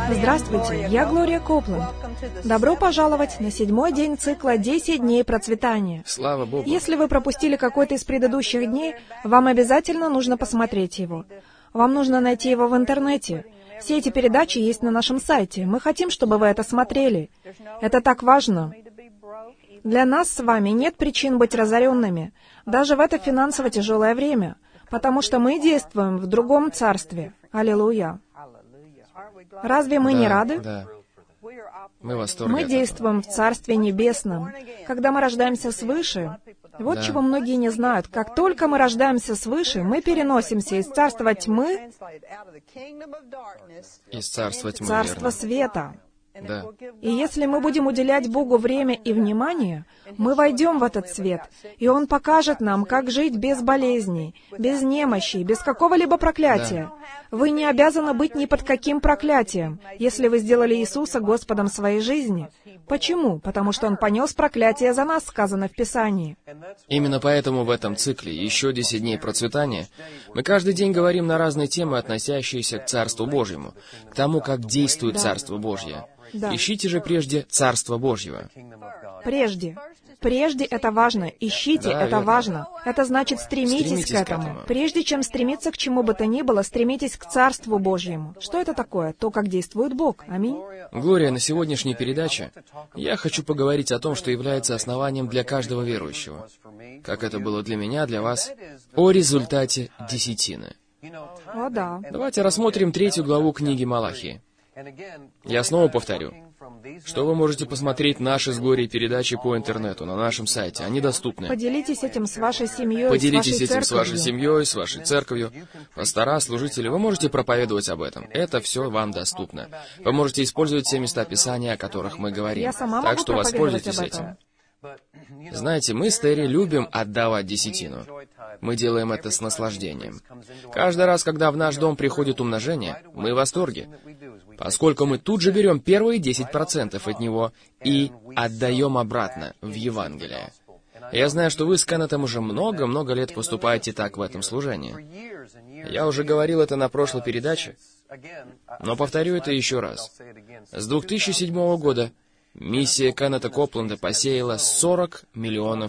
Здравствуйте, я Глория Копланд. Добро пожаловать на 7-й день цикла «10 дней процветания». Слава Богу. Если вы пропустили какой-то из предыдущих дней, вам обязательно нужно посмотреть его. Вам нужно найти его в интернете. Все эти передачи есть на нашем сайте. Мы хотим, чтобы вы это смотрели. Это так важно. Для нас с вами нет причин быть разоренными, даже в это финансово тяжелое время, потому что мы действуем в другом царстве. Аллилуйя. Разве мы не рады? Да. Мы в восторге Мы от действуем в Царстве Небесном. Когда мы рождаемся свыше, вот Да. чего многие не знают. Как только мы рождаемся свыше, мы переносимся из царства тьмы этого. Из царства в тьмы, царство верно. света. Да. И если мы будем уделять Богу время и внимание, мы войдем в этот свет, и Он покажет нам, как жить без болезней, без немощи, без какого-либо проклятия. Вы не обязаны быть ни под каким проклятием, если вы сделали Иисуса Господом своей жизни. Почему? Потому что Он понес проклятие за нас, сказано в Писании. Именно поэтому в этом цикле «Еще 10 дней процветания» мы каждый день говорим на разные темы, относящиеся к Царству Божьему, к тому, как действует Царство Божье. Да. Ищите же прежде Царство Божьего. Прежде это важно. Ищите, Да, это верно. важно. Это значит, стремитесь Стремитесь к к этому. этому. Прежде чем стремиться к чему бы то ни было, стремитесь к Царству Божьему. Что это такое? То, как действует Бог. Аминь. Глория, на сегодняшней передаче я хочу поговорить о том, что является основанием для каждого верующего. Как это было для меня, для вас, о результате десятины. О, да. Давайте рассмотрим 3 главу книги Малахии. Я снова повторю, что вы можете посмотреть наши с Глорией передачи по интернету, на нашем сайте. Они доступны. Поделитесь этим с вашей семьей, Поделитесь с вашей этим с вашей церковью. семьей, с вашей церковью. Пастора, служители, вы можете проповедовать об этом. Это все вам доступно. Вы можете использовать все места Писания, о которых мы говорим. Я сама Так могу что проповедовать воспользуйтесь об этим. этом. Знаете, мы с Терри любим отдавать десятину. Мы делаем это с наслаждением. Каждый раз, когда в наш дом приходит умножение, мы в восторге, поскольку мы тут же берем первые 10% от него и отдаем обратно в Евангелие. Я знаю, что вы с Кеннетом уже много-много лет поступаете так в этом служении. Я уже говорил это на прошлой передаче, но повторю это еще раз. С 2007 года миссия Кеннета Копланда посеяла $40 миллионов.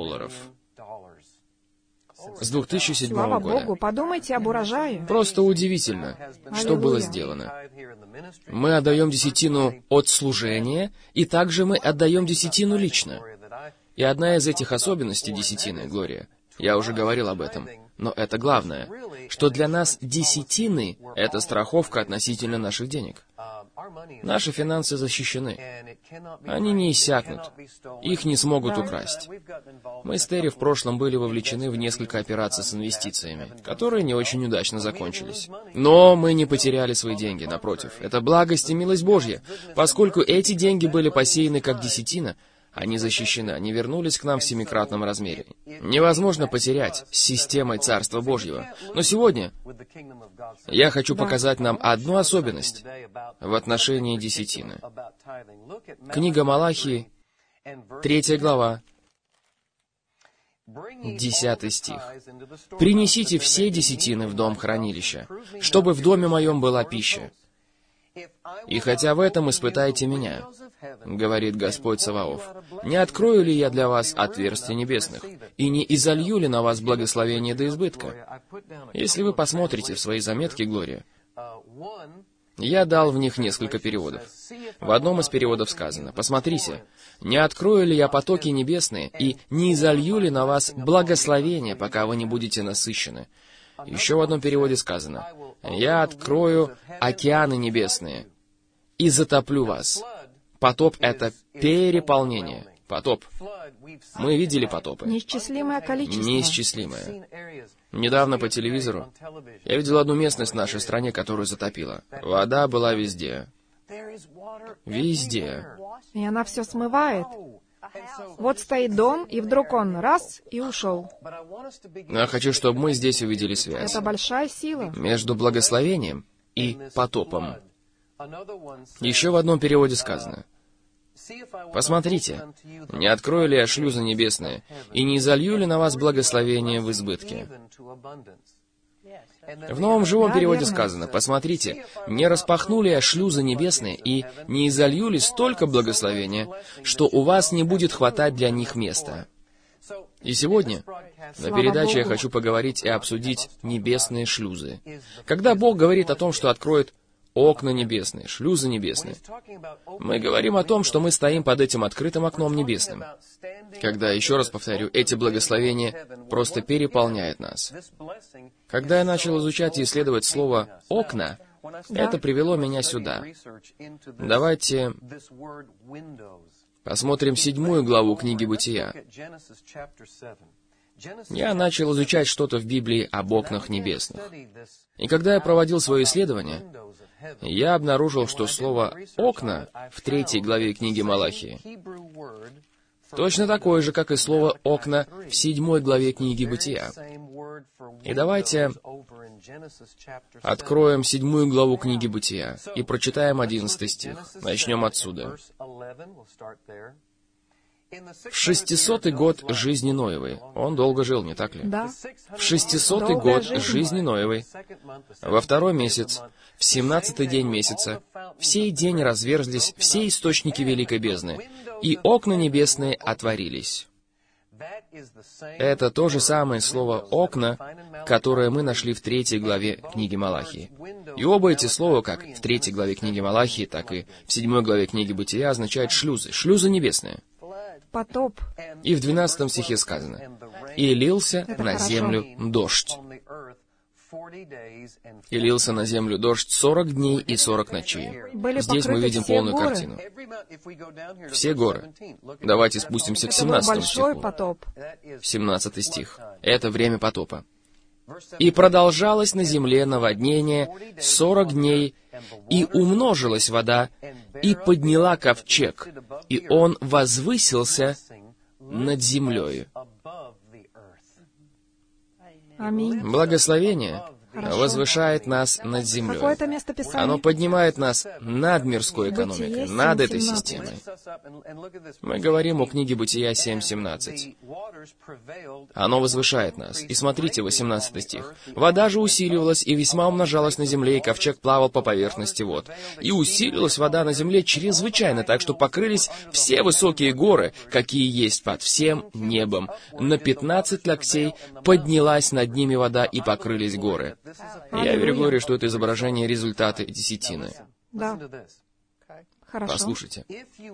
С 2007 Слава года. Богу, подумайте об урожае. Просто удивительно, что было сделано. Мы отдаем десятину от служения, и также мы отдаем десятину лично. И одна из этих особенностей десятины, Глория, я уже говорил об этом, но это главное, что для нас десятины — это страховка относительно наших денег. Наши финансы защищены. Они не иссякнут. Их не смогут украсть. Мы с Терри в прошлом были вовлечены в несколько операций с инвестициями, которые не очень удачно закончились. Но мы не потеряли свои деньги, напротив. Это благость и милость Божья. Поскольку эти деньги были посеяны как десятина, они защищены, они вернулись к нам в 7-кратном размере. Невозможно потерять с системой Царства Божьего. Но сегодня я хочу показать нам одну особенность в отношении десятины. Книга Малахии, 3 глава, 10 стих. «Принесите все десятины в дом хранилища, чтобы в доме моем была пища. И хотя в этом испытайте меня, говорит Господь Саваоф, не открою ли я для вас отверстий небесных, и не изолью ли на вас благословение до избытка?» Если вы посмотрите в свои заметки, Глория, я дал в них несколько переводов. В одном из переводов сказано: «Посмотрите, не открою ли я потоки небесные, и не изолью ли на вас благословение, пока вы не будете насыщены?» Еще в одном переводе сказано: «Я открою океаны небесные и затоплю вас». Потоп — это переполнение. Потоп. Мы видели потопы. Неисчислимое количество. Неисчислимое. Недавно по телевизору я видел одну местность в нашей стране, которую затопило. Вода была везде. Везде. И она все смывает. Вот стоит дом, и вдруг он раз и ушел. Но я хочу, чтобы мы здесь увидели связь Это большая сила. между благословением и потопом. Еще в одном переводе сказано: «Посмотрите, не открою ли я шлюзы небесные, и не изолью ли на вас благословение в избытке?» В Новом живом Да, переводе верно. сказано: «Посмотрите, не распахнули я шлюзы небесные и не изолью ли столько благословения, что у вас не будет хватать для них места». И сегодня на Слава передаче я Богу. хочу поговорить и обсудить небесные шлюзы. Когда Бог говорит о том, что откроет окна небесные, шлюзы небесные, мы говорим о том, что мы стоим под этим открытым окном небесным. Когда, еще раз повторю, эти благословения просто переполняют нас. Когда я начал изучать и исследовать слово «окна», это привело меня сюда. Давайте посмотрим 7 главу книги Бытия. Я начал изучать что-то в Библии об окнах небесных. И когда я проводил свое исследование, я обнаружил, что слово «окна» в 3 главе книги Малахии точно такое же, как и слово «окна» в 7 главе книги Бытия. И давайте откроем 7 главу книги Бытия и прочитаем 11 стих. Начнем отсюда. В 600-й год жизни Ноевой. Он долго жил, не так ли? Да. В 600-й Долгая год жизнь. жизни Ноевой, во 2-й месяц, в 17-й день месяца, в сей день разверзлись все источники великой бездны, и окна небесные отворились. Это то же самое слово «окна», которое мы нашли в 3 главе книги Малахии. И оба эти слова, как в 3 главе книги Малахии, так и в 7 главе книги Бытия, означают шлюзы, шлюзы небесные. Потоп. И в 12 стихе сказано: «И лился Это на хорошо. землю дождь». И лился на землю дождь 40 дней и 40 ночей. Были Здесь мы покрыты видим все полную горы. картину. Все горы. Давайте спустимся к Это был 17 большой стиху. потоп. 17 стих. Это время потопа. «И продолжалось на земле наводнение 40 дней, и умножилась вода, и подняла ковчег, и он возвысился над землею». Аминь. Благословение Хорошо. возвышает нас над землей. Какое это место Писания? Оно поднимает нас над мирской экономикой, Бытие над этой 7:17. системой. Мы говорим о книге Бытия 7:17. Оно возвышает нас. И смотрите, 18 стих. «Вода же усиливалась и весьма умножалась на земле, и ковчег плавал по поверхности вод. И усилилась вода на земле чрезвычайно, так что покрылись все высокие горы, какие есть под всем небом. На 15 локтей поднялась над ними вода, и покрылись горы». Я верю, Глория, что это изображение результаты десятины. Да. Хорошо. Послушайте.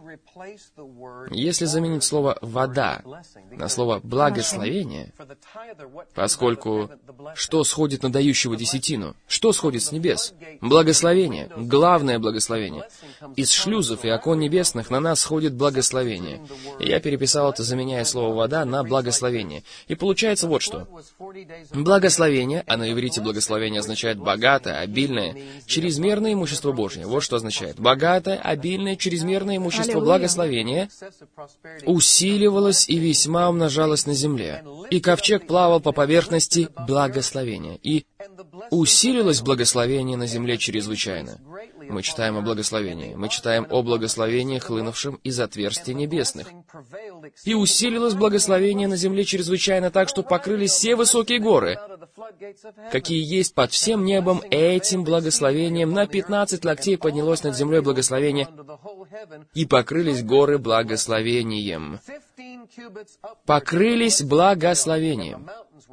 Если заменить слово «вода» на слово «благословение», поскольку что сходит на дающего десятину? Что сходит с небес? Благословение, главное благословение. Из шлюзов и окон небесных на нас сходит благословение. И я переписал это, заменяя слово «вода» на «благословение». И получается вот что. Благословение, а на иврите благословение означает богатое, обильное, чрезмерное имущество Божье. Вот что означает. Богатое, обильное, чрезмерное имущество Аллилуйя. благословения усиливалось и весьма умножалось на земле. И ковчег плавал по поверхности благословения. И усилилось благословение на земле чрезвычайно. Мы читаем о благословении. Мы читаем о благословении, хлынувшем из отверстий небесных. И усилилось благословение на земле чрезвычайно так, что покрылись все высокие горы, какие есть под всем небом. Этим благословением на 15 локтей поднялось над землей благословение, и покрылись горы благословением. Покрылись благословением.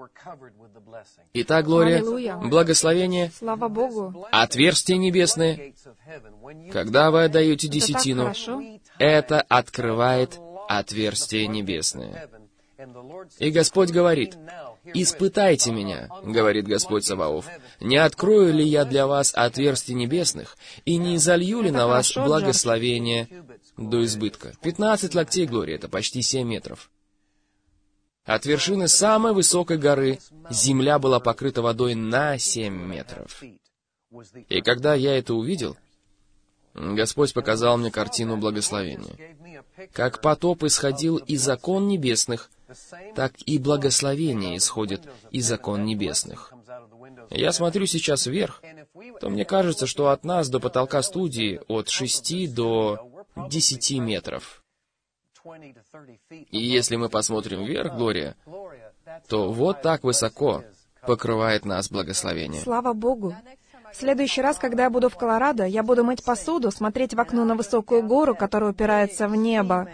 Итак, Глория, Аллилуйя. благословение, Слава Богу. отверстия небесные. Когда вы отдаете Это так десятину, хорошо. это открывает отверстия небесные. И Господь говорит: «Испытайте меня, — говорит Господь Саваоф, — не открою ли я для вас отверстий небесных, и не изолью ли Это на вас хорошо, благословение до избытка». 15 локтей, Глория, это почти 7 метров. От вершины самой высокой горы земля была покрыта водой на 7 метров. И когда я это увидел, Господь показал мне картину благословения. Как потоп исходил из окон небесных, так и благословение исходит из окон небесных. Я смотрю сейчас вверх, то мне кажется, что от нас до потолка студии от 6 до 10 метров. И если мы посмотрим вверх, Глория, то вот так высоко покрывает нас благословение. Слава Богу. В следующий раз, когда я буду в Колорадо, я буду мыть посуду, смотреть в окно на высокую гору, которая упирается в небо.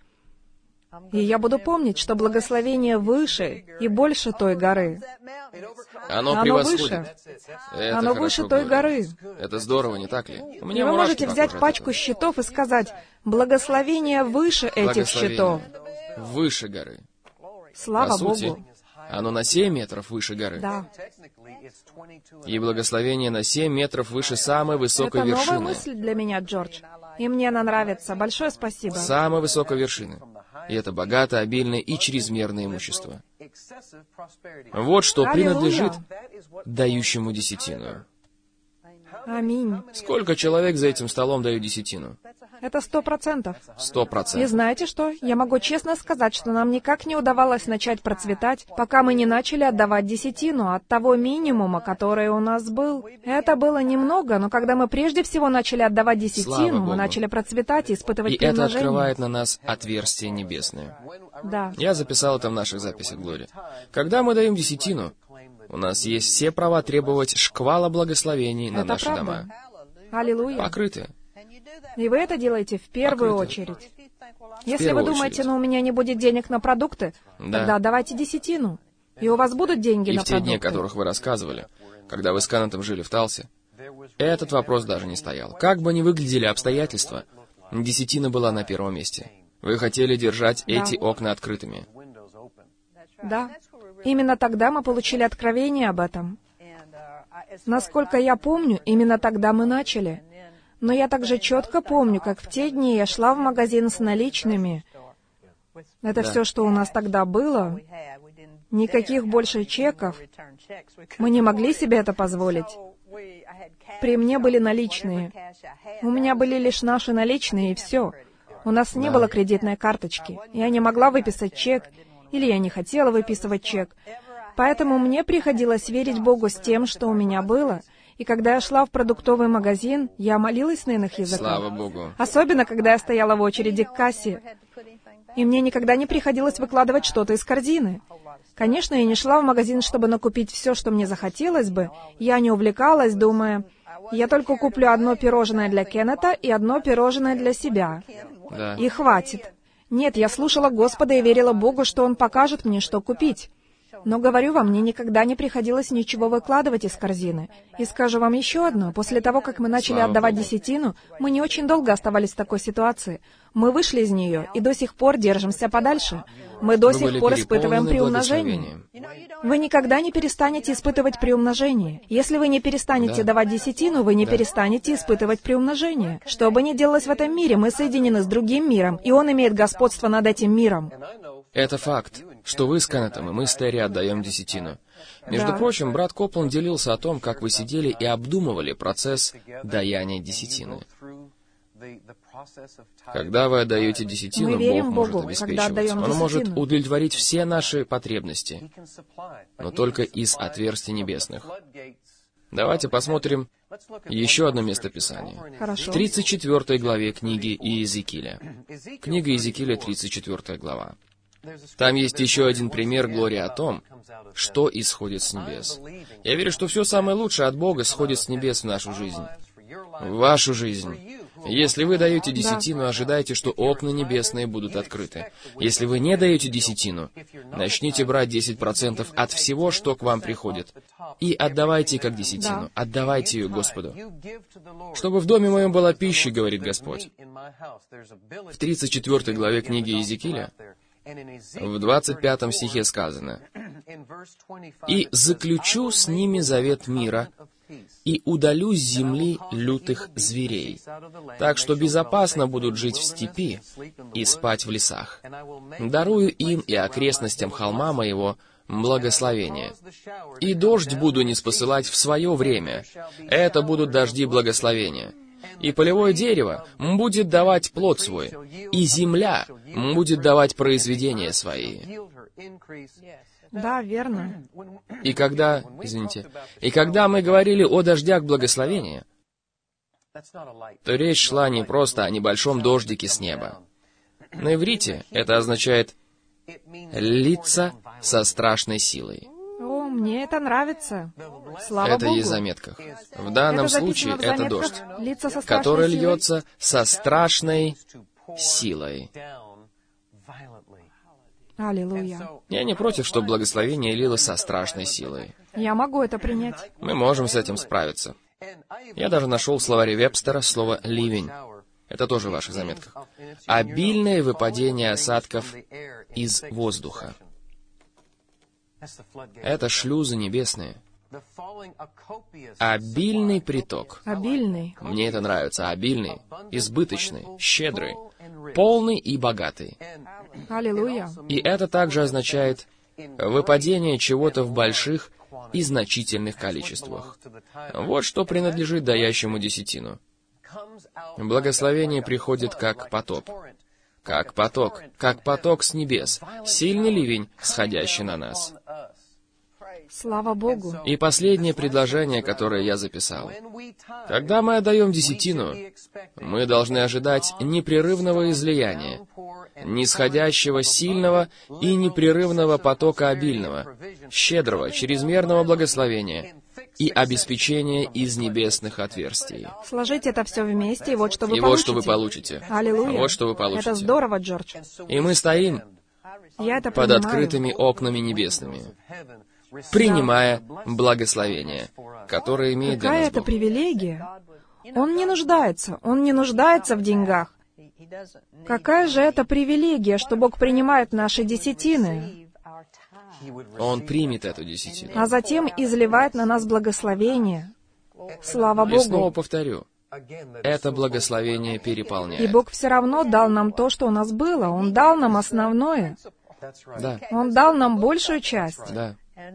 И я буду помнить, что благословение выше и больше той горы. Оно выше. превосходит. Это Оно хорошо, выше той Глория. горы. Это здорово, не так ли? У И меня вы мурашки можете по взять коже от пачку этого. щитов и сказать, благословение выше этих щитов. Благословение выше горы. Слава По сути, Богу. оно на 7 метров выше горы. Да. И благословение на 7 метров выше самой высокой Это новая вершины. мысль для меня, Джордж. И мне она нравится. Большое спасибо. Самой высокой вершины. И это богатое, обильное и чрезмерное имущество. Вот что Аллилуйя. принадлежит дающему десятину. Аминь. Сколько человек за этим столом дают десятину? Это 100%. 100%. И знаете что? Я могу честно сказать, что нам никак не удавалось начать процветать, пока мы не начали отдавать десятину от того минимума, который у нас был. Это было немного, но когда мы прежде всего начали отдавать Слава десятину, Богу. мы начали процветать и испытывать И это приумножение. открывает на нас отверстие небесное. Да. Я записал это в наших записях, Глория. Когда мы даем десятину, у нас есть все права требовать шквала благословений на Это наши правда. дома. Аллилуйя. Покрыты. И вы это делаете в первую Покрыто. очередь. Если вы первую думаете, очередь. у меня не будет денег на продукты, Да. тогда давайте десятину. И у вас будут деньги И на в те дни, о продукты. которых вы рассказывали, когда вы с Канатом жили в Талсе, этот вопрос даже не стоял. Как бы ни выглядели обстоятельства, десятина была на первом месте. Вы хотели держать эти окна открытыми. Да. Именно тогда мы получили откровение об этом. Насколько я помню, именно тогда мы начали. Но я также четко помню, как в те дни я шла в магазин с наличными. Это Да. все, что у нас тогда было. Никаких больше чеков. Мы не могли себе это позволить. При мне были наличные. У меня были лишь наши наличные, и все. У нас не Да. было кредитной карточки. Я не могла выписать чек, или я не хотела выписывать чек. Поэтому мне приходилось верить Богу с тем, что у меня было. И когда я шла в продуктовый магазин, я молилась на иных языках. Слава Богу. Особенно, когда я стояла в очереди к кассе. И мне никогда не приходилось выкладывать что-то из корзины. Конечно, я не шла в магазин, чтобы накупить все, что мне захотелось бы. Я не увлекалась, думая, я только куплю одно пирожное для Кеннета и одно пирожное для себя. Да. И хватит. Нет, я слушала Господа и верила Богу, что Он покажет мне, что купить. Но, говорю вам, мне никогда не приходилось ничего выкладывать из корзины. И скажу вам еще одно. После того, как мы начали Слава отдавать Богу. десятину, мы не очень долго оставались в такой ситуации. Мы вышли из нее и до сих пор держимся подальше. Мы до Вы сих были пор испытываем переполнены приумножение. благословением. Вы никогда не перестанете испытывать приумножение. Если вы не перестанете Да. давать десятину, вы не Да. перестанете испытывать приумножение. Что бы ни делалось в этом мире, мы соединены с другим миром, и он имеет господство над этим миром. Это факт, что вы с Канатом и мы с Терри отдаем десятину. Между Да. прочим, брат Копланд делился о том, как вы сидели и обдумывали процесс даяния десятины. Когда вы отдаете десятину, Мы верим Бог может Богу, обеспечивать. когда отдаем Он может десятину. удовлетворить все наши потребности, но только из отверстий небесных. Давайте посмотрим еще одно место Писания. Хорошо. В 34 главе книги Иезекииля. Книга Иезекииля, 34 глава. Там есть еще один пример, Глория, о том, что исходит с небес. Я верю, что все самое лучшее от Бога сходит с небес в нашу жизнь. В вашу жизнь. Если вы даете десятину, ожидайте, что окна небесные будут открыты. Если вы не даете десятину, начните брать 10% от всего, что к вам приходит, и отдавайте как десятину. Да. Отдавайте ее Господу. «Чтобы в доме моем была пища, — говорит Господь». В 34 главе книги Иезекииля, в 25 стихе сказано: «И заключу с ними завет мира, и удалю с земли лютых зверей, так что безопасно будут жить в степи и спать в лесах. Дарую им и окрестностям холма моего благословение. И дождь буду ниспосылать в свое время. Это будут дожди благословения. И полевое дерево будет давать плод свой, и земля будет давать произведения свои». Да, верно. И когда мы говорили о дождях благословения, то речь шла не просто о небольшом дождике с неба. На иврите это означает «литься со страшной силой». О, Мне это нравится. Слава Это Богу. есть в заметках. В данном Это записано случае в это заметках, дождь, льется со страшной который силой. льется со страшной силой. Аллилуйя. Я не против, чтобы благословение лилось со страшной силой. Я могу это принять. Мы можем с этим справиться. Я даже нашел в словаре Вебстера слово «ливень». Это тоже в ваших заметках. Обильное выпадение осадков из воздуха. Это шлюзы небесные. Обильный приток. Обильный. Мне это нравится. Обильный, избыточный, щедрый, полный и богатый. Аллилуйя. И это также означает выпадение чего-то в больших и значительных количествах. Вот что принадлежит даящему десятину. Благословение приходит как потоп. Как поток с небес, сильный ливень, сходящий на нас. Слава Богу. И последнее предложение, которое я записал. Когда мы отдаем десятину, мы должны ожидать непрерывного излияния, нисходящего сильного и непрерывного потока обильного, щедрого, чрезмерного благословения и обеспечения из небесных отверстий. Сложите это все вместе, и вот что вы И получите. вот что вы получите. Аллилуйя. Вот что вы получите. Это здорово, Джордж. И мы стоим Я это под принимаю. открытыми окнами небесными, принимая благословение, которое имеет для Какая нас это Бог. привилегия? Он не нуждается в деньгах. Какая же это привилегия, что Бог принимает наши десятины, Он примет эту десятину. а затем изливает на нас благословение. Слава И снова Богу. повторю, это благословение И переполняет. Бог все равно дал нам то, что у нас было. Он дал нам основное. Да, Он дал нам большую часть. да.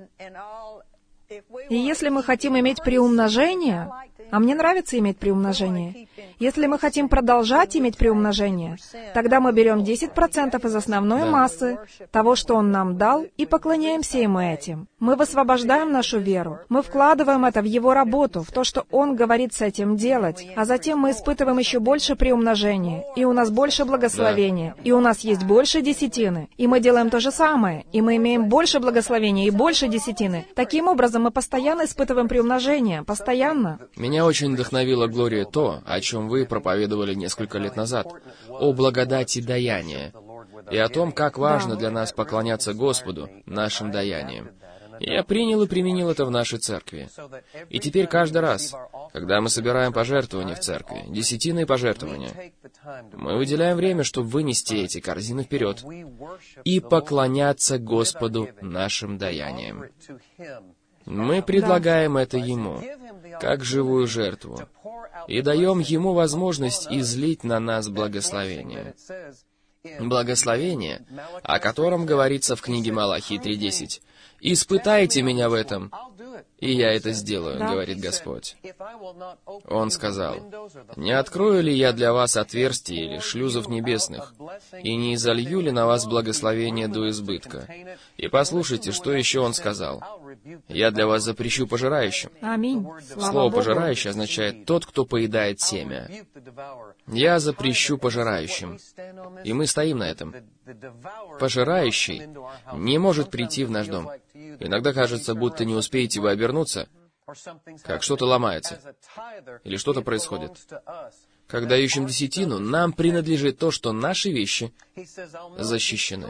И если мы хотим иметь приумножение, а мне нравится иметь приумножение, если мы хотим продолжать иметь приумножение, тогда мы берем 10% из основной Да. массы того, что Он нам дал, и поклоняемся Ему этим. Мы высвобождаем нашу веру, мы вкладываем это в Его работу, в то, что Он говорит с этим делать, а затем мы испытываем еще больше приумножения, и у нас больше благословения, и у нас есть больше десятины, и мы делаем то же самое, и мы имеем больше благословения и больше десятины. Таким образом, мы постоянно испытываем приумножение, постоянно. Меня очень вдохновила, Глория, то, о чем вы проповедовали несколько лет назад, о благодати даяния, и о том, как важно для нас поклоняться Господу нашим даянием. Я принял и применил это в нашей церкви. И теперь каждый раз, когда мы собираем пожертвования в церкви, десятинные пожертвования, мы выделяем время, чтобы вынести эти корзины вперед и поклоняться Господу нашим даянием. Мы предлагаем это Ему, как живую жертву, и даем Ему возможность излить на нас благословение. Благословение, о котором говорится в книге Малахии 3:10. «Испытайте меня в этом, и я это сделаю», — говорит Господь. Он сказал, «Не открою ли я для вас отверстий или шлюзов небесных, и не изолью ли на вас благословение до избытка?» И послушайте, что еще Он сказал. «Я для вас запрещу пожирающим». Аминь. Слава Слово Богу. «пожирающий» означает «тот, кто поедает семя». «Я запрещу пожирающим». И мы стоим на этом. Пожирающий не может прийти в наш дом. Иногда кажется, будто не успеете вы обернуться, как что-то ломается, или что-то происходит. Когда ищем десятину, нам принадлежит то, что наши вещи защищены.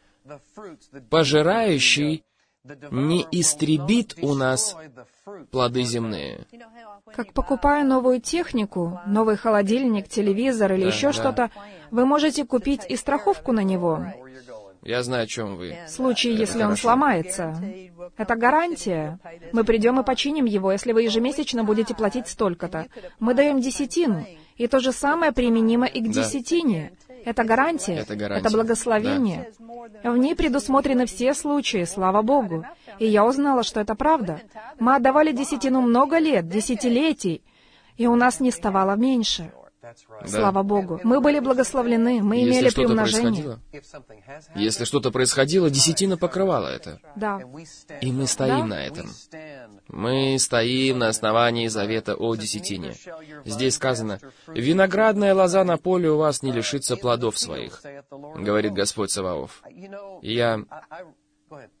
Пожирающий не истребит у нас плоды земные. Как покупая новую технику, новый холодильник, телевизор или еще что-то, вы можете купить и страховку на него, Я знаю, о чем вы. в случае, Это если он хорошо. сломается. Это гарантия. Мы придем и починим его, если вы ежемесячно будете платить столько-то. Мы даем десятину, и то же самое применимо и к Да. десятине. Это гарантия, Это гарантия. это благословение. В ней предусмотрены все случаи, слава Богу. И я узнала, что это правда. Мы отдавали десятину много лет, десятилетий, и у нас не ставало меньше. Да. Слава Богу. Мы были благословлены, мы имели Если что-то приумножение. происходило, если что-то происходило, десятина покрывала это. Да. И мы стоим Да. на этом. Мы стоим на основании завета о десятине. Здесь сказано, «Виноградная лоза на поле у вас не лишится плодов своих», говорит Господь Саваоф. И я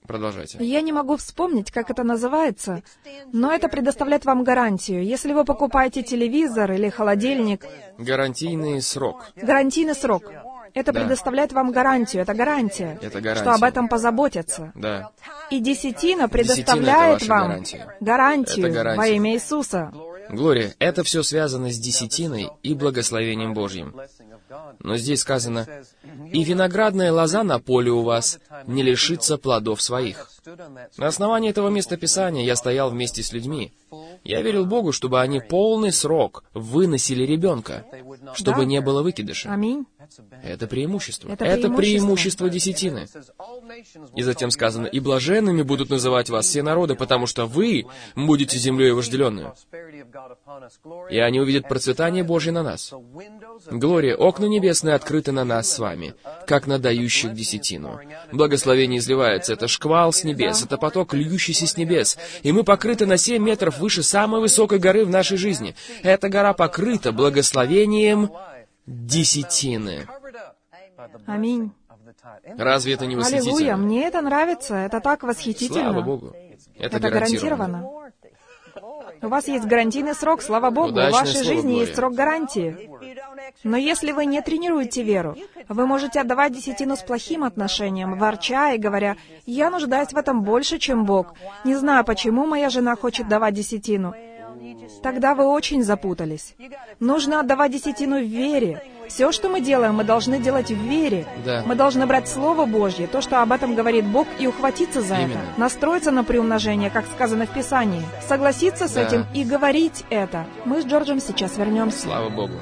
Продолжайте. Я не могу вспомнить, как это называется, но это предоставляет вам гарантию. Если вы покупаете телевизор или холодильник... Гарантийный срок. Гарантийный срок. Это Да. предоставляет вам гарантию. Это гарантия, Это гарантия. что об этом позаботятся. Да. И десятина Десятина — предоставляет это вам ваша гарантию Это гарантия. во имя Иисуса. Глория, это все связано с десятиной и благословением Божьим. Но здесь сказано, «И виноградная лоза на поле у вас не лишится плодов своих». На основании этого местописания я стоял вместе с людьми. Я верил Богу, чтобы они полный срок выносили ребенка, чтобы Да. не было выкидыша. Аминь. Это преимущество. Это Это преимущество. преимущество десятины. И затем сказано, «И блаженными будут называть вас все народы, потому что вы будете землей вожделенную». И они увидят процветание Божье на нас. Глория, окна небесные открыты на нас с вами, как на дающих десятину. Благословение изливается, это шквал с небес, это поток, льющийся с небес. И мы покрыты на 7 метров выше самой высокой горы в нашей жизни. Эта гора покрыта благословением десятины. Аминь. Разве это не Аллилуйя, восхитительно? мне это нравится, это так восхитительно. Слава Богу. Это Это гарантировано. гарантированно. У вас есть гарантийный срок, слава Богу, Удачное в вашей слово, жизни Глория. есть срок гарантии. Но если вы не тренируете веру, вы можете отдавать десятину с плохим отношением, ворча и говоря, «Я нуждаюсь в этом больше, чем Бог. Не знаю, почему моя жена хочет давать десятину». Тогда вы очень запутались. Нужно отдавать десятину в вере. Все, что мы делаем, мы должны делать в вере. Да. Мы должны брать Слово Божье, то, что об этом говорит Бог, и ухватиться за Именно. это. Настроиться на приумножение, как сказано в Писании. Согласиться с Да. этим и говорить это. Мы с Джорджем сейчас вернемся. Слава Богу.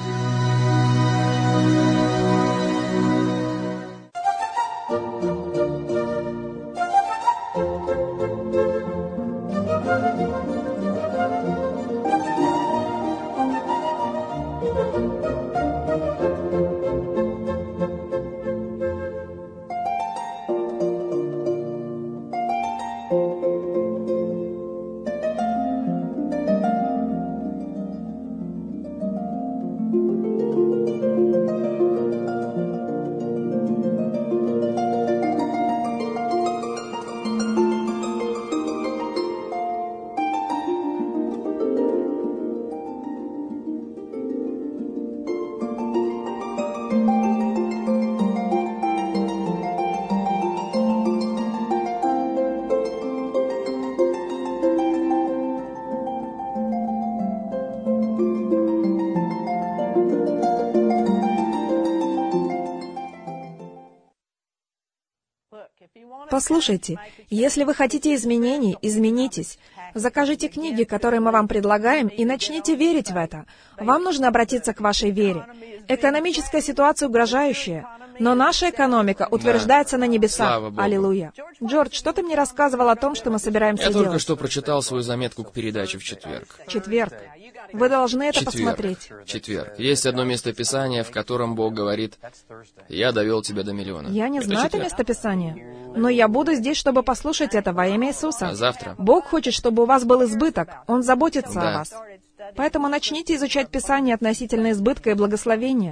Послушайте, если вы хотите изменений, изменитесь. Закажите книги, которые мы вам предлагаем, и начните верить в это. Вам нужно обратиться к вашей вере. Экономическая ситуация угрожающая, но наша экономика утверждается на небесах. Слава Богу. Аллилуйя. Джордж, что ты мне рассказывал о том, что мы собираемся Я делать? только что прочитал свою заметку к передаче в четверг. Четверг. Вы должны это посмотреть. Четверг. Есть одно местописание, в котором Бог говорит, «Я довел тебя до миллиона». Я не знаю это четверг. местописание, но я буду здесь, чтобы послушать это во имя Иисуса. А завтра? Бог хочет, чтобы у вас был избыток. Он заботится Да. о вас. Поэтому начните изучать Писание относительно избытка и благословения.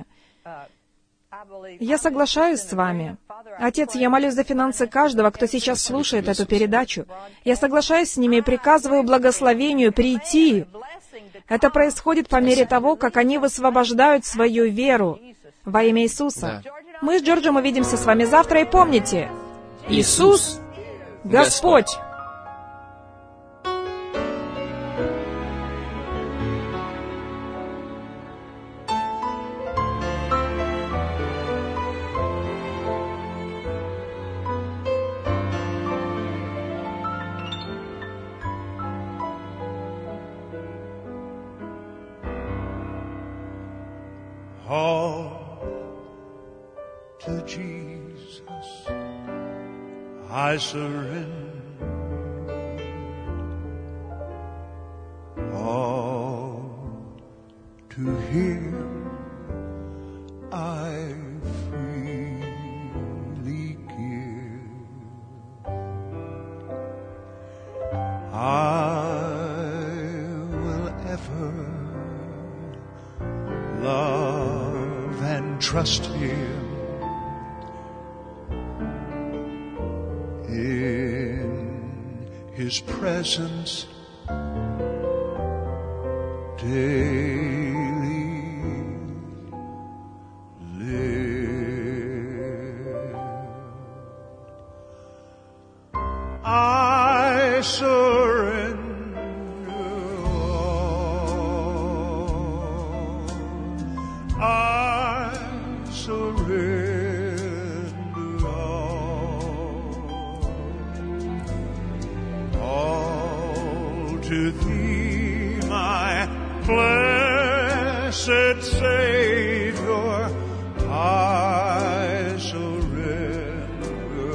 Я соглашаюсь с вами. Отец, я молюсь за финансы каждого, кто сейчас слушает эту передачу. Я соглашаюсь с ними и приказываю благословению прийти. Это происходит по мере того, как они высвобождают свою веру во имя Иисуса. Да. Мы с Джорджем увидимся с вами завтра, и помните, Иисус — Господь! All to Jesus I surrender. All to Him I freely give. I will ever love and trust Him. His presence daily live. I surrender all. I surrender all to Thee, my blessed Savior. I surrender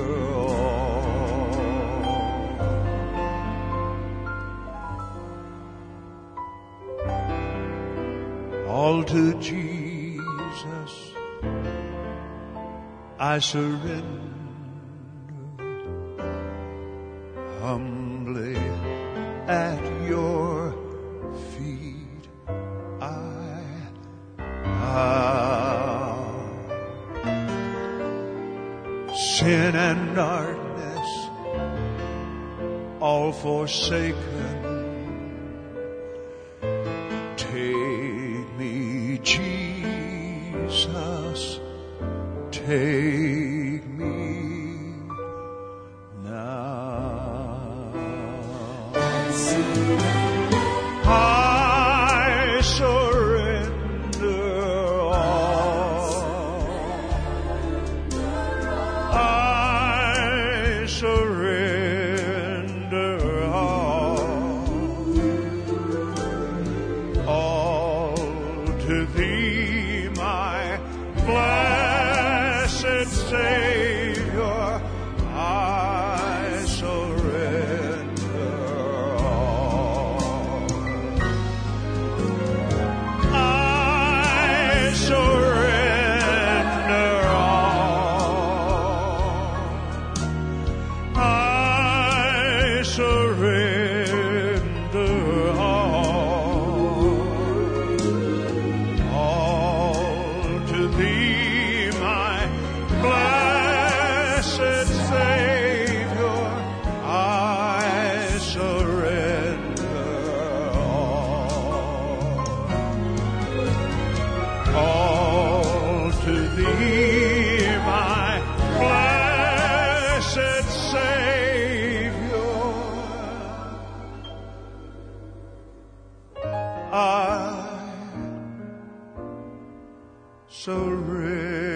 all to Jesus. I surrender humbly at Your feet. I bow. Sin and darkness all forsaken, take me, Jesus, take me now. I surrender all. I surrender all to Thee, my blessed Savior. I surrender all. I surrender all. I surrender all to Thee, my blessed Savior. I surrender all to Thee, my blessed Savior. I surrender.